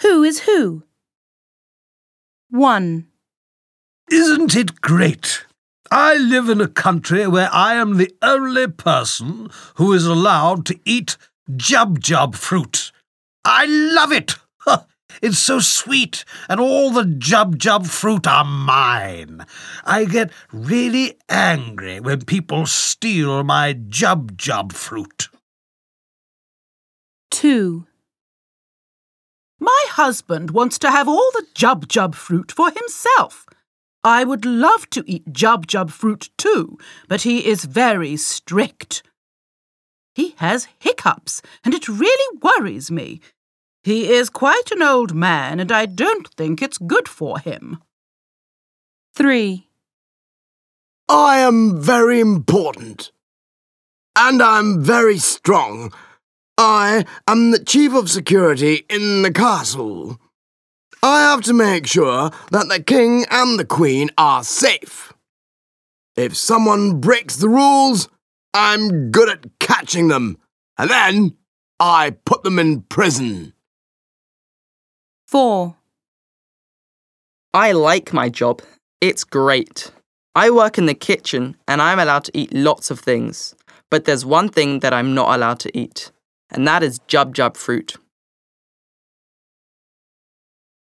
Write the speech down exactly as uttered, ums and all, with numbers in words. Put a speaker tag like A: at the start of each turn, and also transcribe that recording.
A: Who is who? one.
B: Isn't it great? I live in a country where I am the only person who is allowed to eat jub-jub fruit. I love it! It's so sweet, and all the jub-jub fruit are mine. I get really angry when people steal my jub-jub fruit.
A: two.
C: My husband wants to have all the jub-jub fruit for himself. I would love to eat jub-jub fruit too, but he is very strict. He has hiccups, and it really worries me. He is quite an old man, and I don't think it's good for him.
A: three.
D: I am very important, and I'm very strong. I am the chief of security in the castle. I have to make sure that the king and the queen are safe. If someone breaks the rules, I'm good at catching them, and then I put them in prison.
A: four.
E: I like my job. It's great. I work in the kitchen and I'm allowed to eat lots of things. But there's one thing that I'm not allowed to eat, and that is jub-jub fruit.